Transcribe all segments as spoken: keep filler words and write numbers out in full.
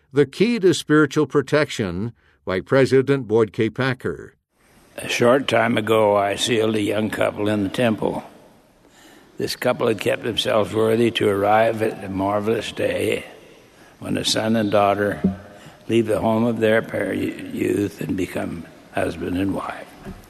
The Key to Spiritual Protection by President Boyd K. Packer. A short time ago, I sealed a young couple in the temple. This couple had kept themselves worthy to arrive at the marvelous day when a son and daughter leave the home of their youth and become husband and wife.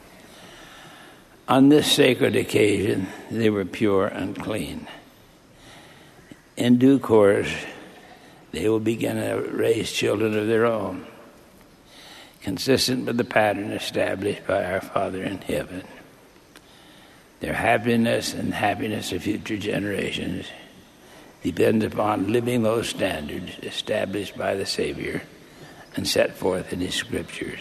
On this sacred occasion, they were pure and clean. In due course, they will begin to raise children of their own, consistent with the pattern established by our Father in heaven. Their happiness and happiness of future generations depends upon living those standards established by the Savior and set forth in His Scriptures.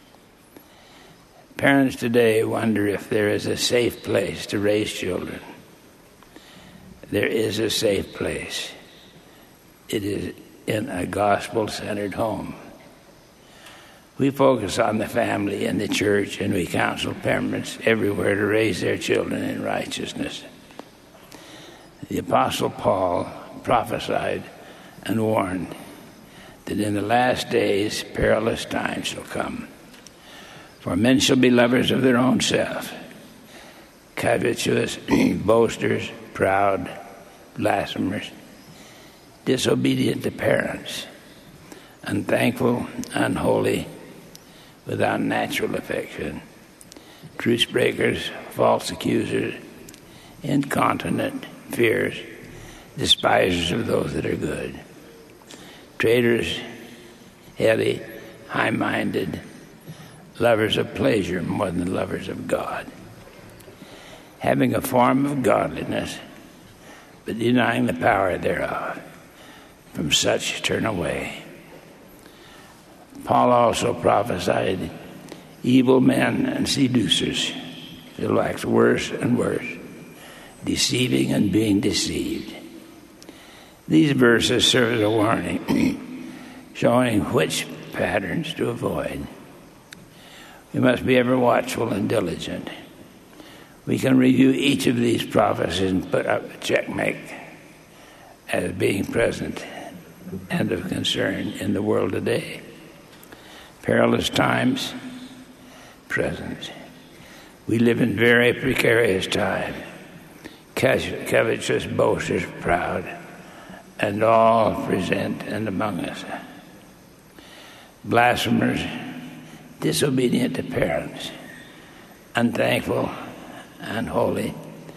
Parents today wonder if there is a safe place to raise children. There is a safe place. It is in a gospel-centered home. We focus on the family and the church, and we counsel parents everywhere to raise their children in righteousness. The Apostle Paul prophesied and warned that in the last days perilous times shall come. For men shall be lovers of their own self, covetous, boasters, proud, blasphemers, disobedient to parents, unthankful, unholy, without natural affection, truce breakers, false accusers, incontinent, fierce, despisers of those that are good, traitors, heady, high-minded, lovers of pleasure more than lovers of God, having a form of godliness, but denying the power thereof. From such turn away. Paul also prophesied evil men and seducers shall wax worse and worse, deceiving and being deceived. These verses serve as a warning, showing which patterns to avoid. We must be ever watchful and diligent. We can review each of these prophecies and put up a checkmark as being present and of concern in the world today. Perilous times, present. We live in very precarious time. Covetous, boasters, proud, and all present and among us. Blasphemers, disobedient to parents, unthankful, unholy,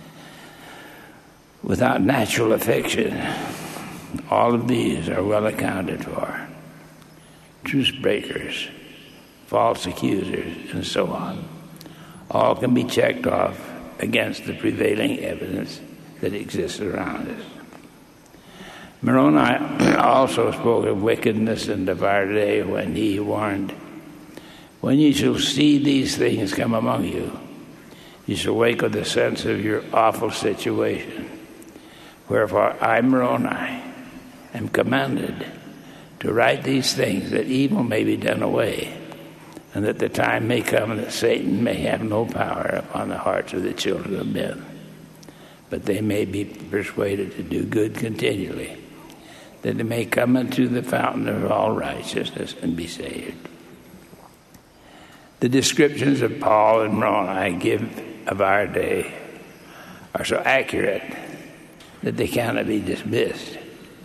without natural affection. All of these are well accounted for. Truce breakers, false accusers, and so on. All can be checked off against the prevailing evidence that exists around us. Moroni also spoke of wickedness and of our day when he warned, "When you shall see these things come among you, you shall wake with a sense of your awful situation. Wherefore I, Moroni, am commanded to write these things, that evil may be done away, and that the time may come that Satan may have no power upon the hearts of the children of men, but they may be persuaded to do good continually, that they may come unto the fountain of all righteousness and be saved." The descriptions of Paul and Moroni give of our day are so accurate that they cannot be dismissed.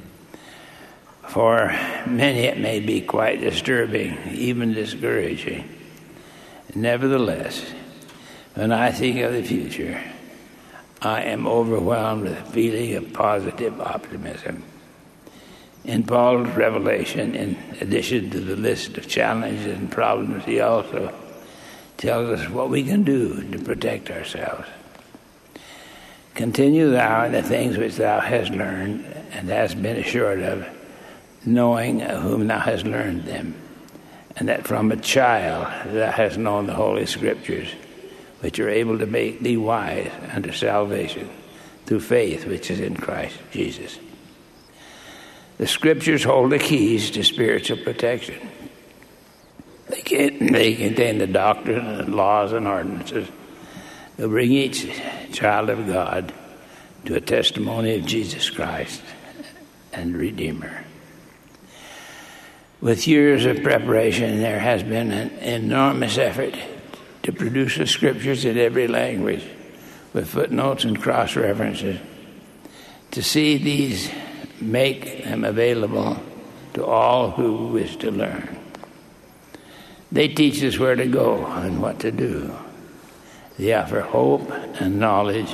For many it may be quite disturbing, even discouraging. Nevertheless, when I think of the future, I am overwhelmed with a feeling of positive optimism. In Paul's revelation, in addition to the list of challenges and problems, he also tells us what we can do to protect ourselves. Continue thou in the things which thou hast learned and hast been assured of, knowing of whom thou hast learned them, and that from a child thou hast known the Holy Scriptures, which are able to make thee wise unto salvation through faith which is in Christ Jesus. The Scriptures hold the keys to spiritual protection. They, can, they contain the doctrine and laws and ordinances that bring each child of God to a testimony of Jesus Christ and Redeemer. With years of preparation, there has been an enormous effort to produce the scriptures in every language with footnotes and cross-references. To see these make them available to all who wish to learn. They teach us where to go and what to do. They offer hope and knowledge.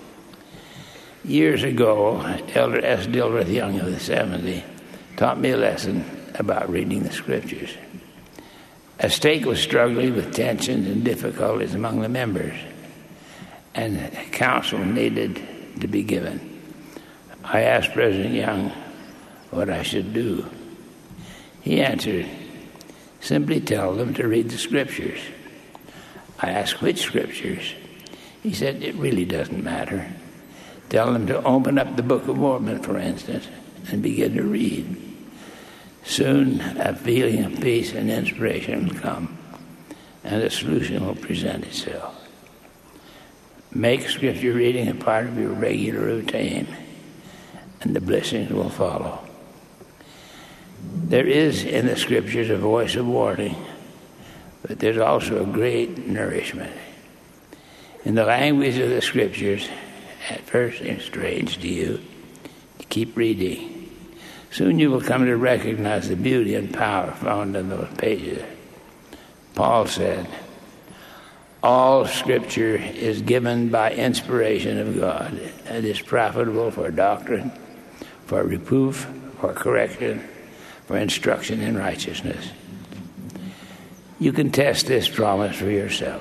Years ago, Elder S. Dilworth Young of the seventy taught me a lesson about reading the scriptures. A stake was struggling with tensions and difficulties among the members, and counsel needed to be given. I asked President Young what I should do. He answered, simply tell them to read the scriptures. I asked which scriptures. He said, it really doesn't matter. Tell them to open up the Book of Mormon, for instance, and begin to read. Soon a feeling of peace and inspiration will come, and a solution will present itself. Make scripture reading a part of your regular routine, and the blessings will follow. There is in the scriptures a voice of warning, but there's also a great nourishment. In the language of the scriptures, at first seems strange to you, to keep reading. Soon you will come to recognize the beauty and power found in those pages. Paul said, all scripture is given by inspiration of God and is profitable for doctrine, for reproof, for correction, for instruction in righteousness. You can test this promise for yourself.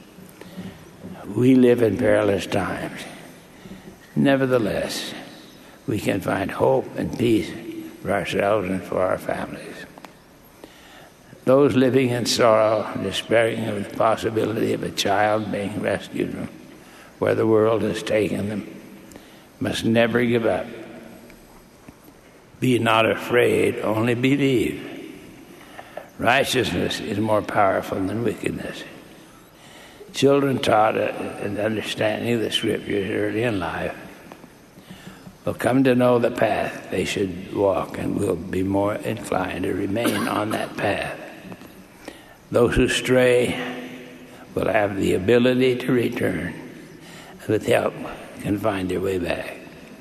We live in perilous times. Nevertheless, we can find hope and peace for ourselves and for our families. Those living in sorrow, despairing of the possibility of a child being rescued from where the world has taken them, must never give up. Be not afraid, only believe. Righteousness is more powerful than wickedness. Children taught an understanding of the scriptures early in life will come to know the path they should walk and will be more inclined to remain on that path. Those who stray will have the ability to return, and with help can find their way back.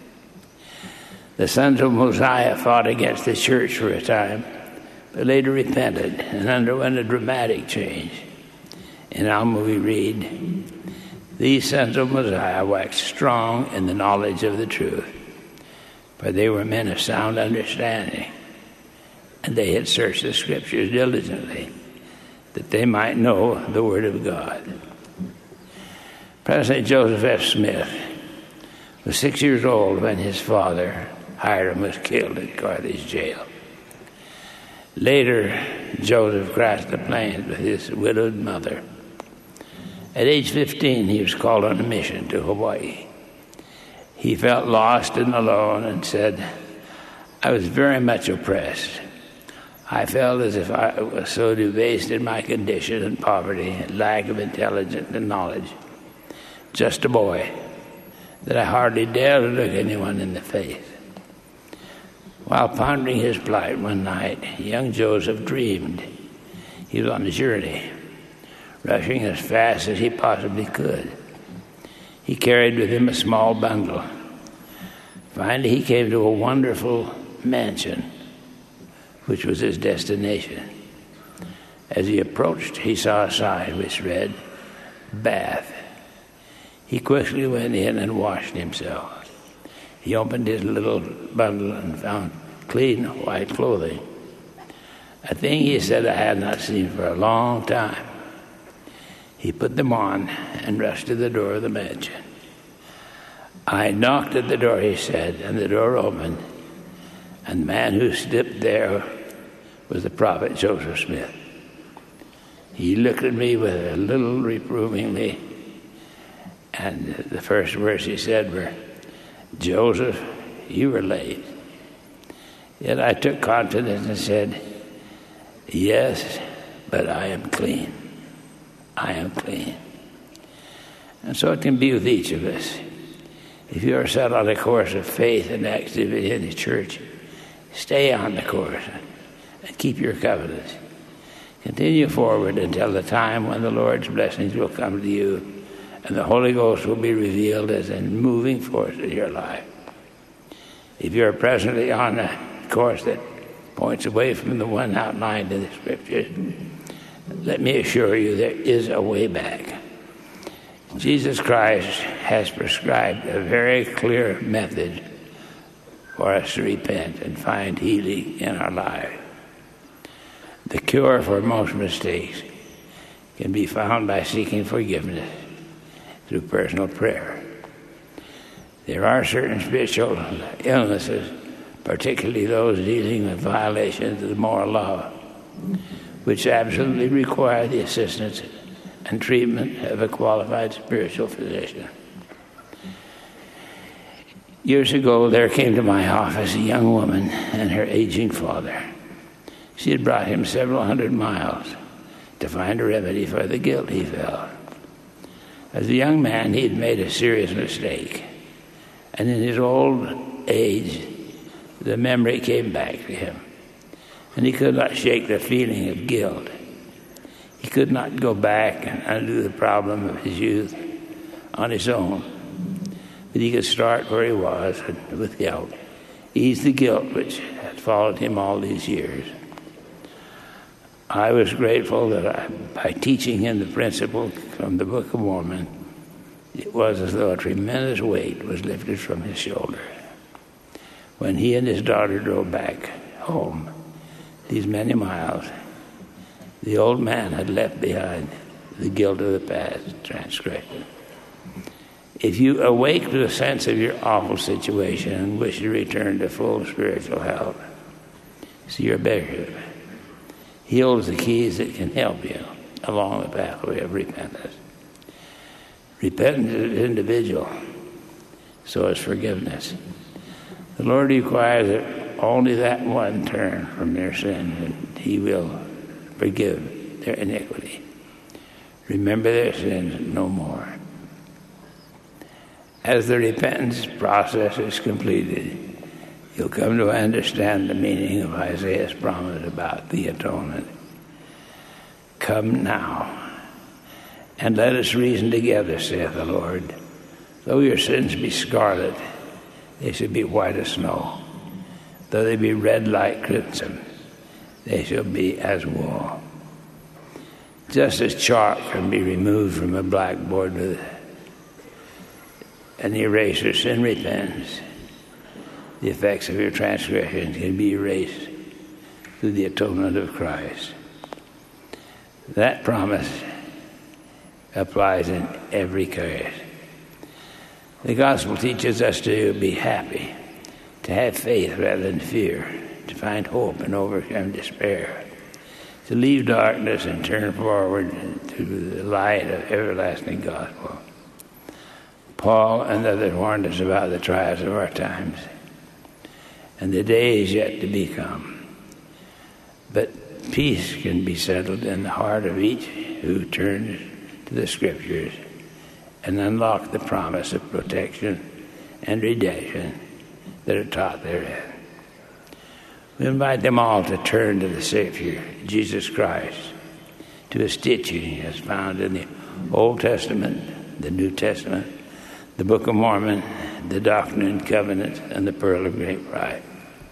The sons of Mosiah fought against the church for a time, but later repented and underwent a dramatic change. In Alma we read, these sons of Mosiah waxed strong in the knowledge of the truth, for they were men of sound understanding, and they had searched the scriptures diligently, that they might know the word of God. President Joseph F. Smith was six years old when his father, Hiram, was killed at Carthage jail. Later, Joseph crossed the plains with his widowed mother. At age fifteen, he was called on a mission to Hawaii. He felt lost and alone and said, I was very much oppressed. I felt as if I was so debased in my condition and poverty and lack of intelligence and knowledge, just a boy, that I hardly dared to look anyone in the face. While pondering his plight one night, young Joseph dreamed he was on a journey, rushing as fast as he possibly could. He carried with him a small bundle. Finally, he came to a wonderful mansion, which was his destination. As he approached, he saw a sign which read, bath. He quickly went in and washed himself. He opened his little bundle and found clean white clothing, a thing he said I had not seen for a long time. He put them on and rushed to the door of the mansion. I knocked at the door, he said, and the door opened, and the man who stood there was the prophet Joseph Smith. He looked at me with a little reprovingly, and the first words he said were, Joseph, you were late. Yet I took confidence and said, yes, but I am clean. I am clean. And so it can be with each of us. If you are set on a course of faith and activity in the church, stay on the course and keep your covenant. Continue forward until the time when the Lord's blessings will come to you and the Holy Ghost will be revealed as a moving force in your life. If you're presently on a course that points away from the one outlined in the Scriptures, let me assure you there is a way back. Jesus Christ has prescribed a very clear method for us to repent and find healing in our lives. The cure for most mistakes can be found by seeking forgiveness through personal prayer. There are certain spiritual illnesses, particularly those dealing with violations of the moral law, which absolutely require the assistance and treatment of a qualified spiritual physician. Years ago, there came to my office a young woman and her aging father. She had brought him several hundred miles to find a remedy for the guilt he felt. As a young man, he had made a serious mistake, and in his old age, the memory came back to him, and he could not shake the feeling of guilt. He could not go back and undo the problem of his youth on his own, but he could start where he was and, with help, ease the guilt which had followed him all these years. I was grateful that I, by teaching him the principle from the Book of Mormon, it was as though a tremendous weight was lifted from his shoulders. When he and his daughter drove back home these many miles, the old man had left behind the guilt of the past transgression. If you awake to a sense of your awful situation and wish to return to full spiritual health, see your bishop. He holds the keys that can help you along the pathway of repentance. Repentance is individual, so is forgiveness. The Lord requires that only that one turn from their sin, and he will forgive their iniquity. Remember their sins no more. As the repentance process is completed, you'll come to understand the meaning of Isaiah's promise about the atonement. Come now, and let us reason together, saith the Lord. Though your sins be scarlet, they shall be white as snow. Though they be red like crimson, they shall be as wool. Just as chalk can be removed from a blackboard with an eraser, sin repentance, the effects of your transgressions can be erased through the atonement of Christ. That promise applies in every case. The gospel teaches us to be happy, to have faith rather than fear, to find hope and overcome despair, to leave darkness and turn forward to the light of everlasting gospel. Paul and others warned us about the trials of our times and the days yet to be come. But peace can be settled in the heart of each who turns to the Scriptures and unlock the promise of protection and redemption that are taught therein. We invite them all to turn to the Savior, Jesus Christ, to his teaching as found in the Old Testament, the New Testament, the Book of Mormon, the Doctrine and Covenants, and the Pearl of Great Price.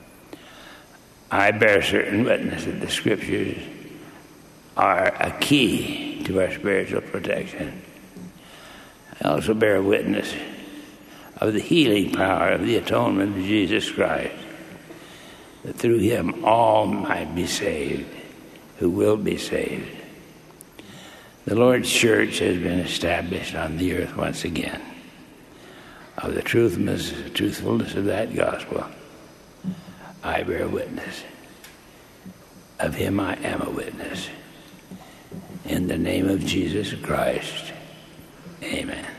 I bear certain witness that the Scriptures are a key to our spiritual protection. I also bear witness of the healing power of the atonement of Jesus Christ, that through him all might be saved who will be saved. The Lord's church has been established on the earth once again. Of the truthfulness, truthfulness of that gospel, I bear witness. Of him I am a witness. In the name of Jesus Christ, amen.